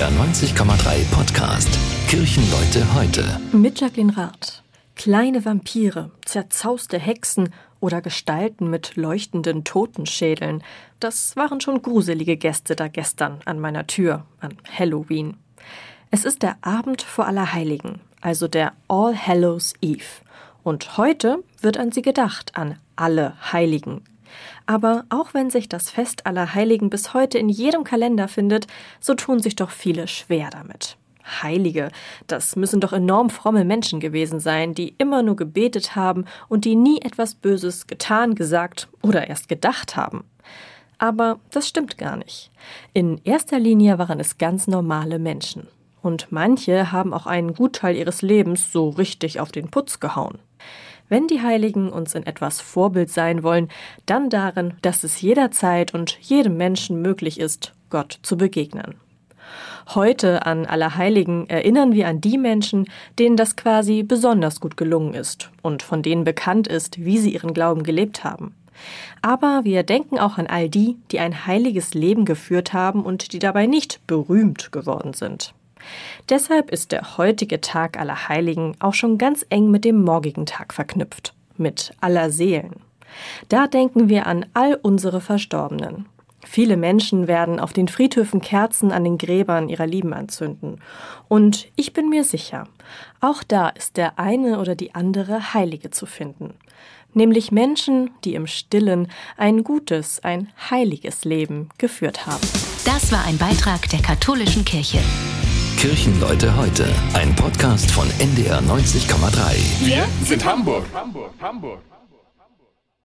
NDR 90,3 Podcast Kirchenleute heute. Mit Jacqueline Rath. Kleine Vampire, zerzauste Hexen oder Gestalten mit leuchtenden Totenschädeln. Das waren schon gruselige Gäste da gestern an meiner Tür, an Halloween. Es ist der Abend vor Allerheiligen, also der All Hallows Eve. Und heute wird an sie gedacht, an alle Heiligen. Aber auch wenn sich das Fest aller Heiligen bis heute in jedem Kalender findet, so tun sich doch viele schwer damit. Heilige, das müssen doch enorm fromme Menschen gewesen sein, die immer nur gebetet haben und die nie etwas Böses getan, gesagt oder erst gedacht haben. Aber das stimmt gar nicht. In erster Linie waren es ganz normale Menschen. Und manche haben auch einen Gutteil ihres Lebens so richtig auf den Putz gehauen. Wenn die Heiligen uns in etwas Vorbild sein wollen, dann darin, dass es jederzeit und jedem Menschen möglich ist, Gott zu begegnen. Heute an Allerheiligen erinnern wir an die Menschen, denen das quasi besonders gut gelungen ist und von denen bekannt ist, wie sie ihren Glauben gelebt haben. Aber wir denken auch an all die, die ein heiliges Leben geführt haben und die dabei nicht berühmt geworden sind. Deshalb ist der heutige Tag aller Heiligen auch schon ganz eng mit dem morgigen Tag verknüpft, mit aller Seelen. Da denken wir an all unsere Verstorbenen. Viele Menschen werden auf den Friedhöfen Kerzen an den Gräbern ihrer Lieben anzünden. Und ich bin mir sicher, auch da ist der eine oder die andere Heilige zu finden. Nämlich Menschen, die im Stillen ein gutes, ein heiliges Leben geführt haben. Das war ein Beitrag der Katholischen Kirche. Kirchenleute heute, ein Podcast von NDR 90,3. Wir sind Hamburg.